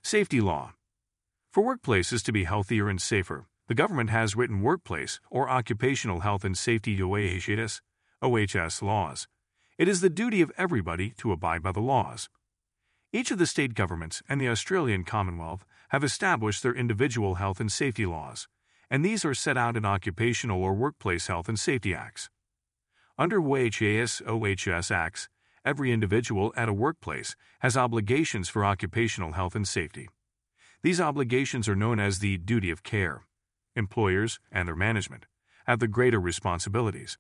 Safety law. For workplaces to be healthier and safer, the government has written workplace or occupational health and safety OHS laws. It is the duty of everybody to abide by the laws. Each of the state governments and the Australian Commonwealth have established their individual health and safety laws, and these are set out in Occupational or Workplace Health and Safety Acts. Under OHS Acts, every individual at a workplace has obligations for occupational health and safety. These obligations are known as the duty of care. Employers and their management have the greater responsibilities.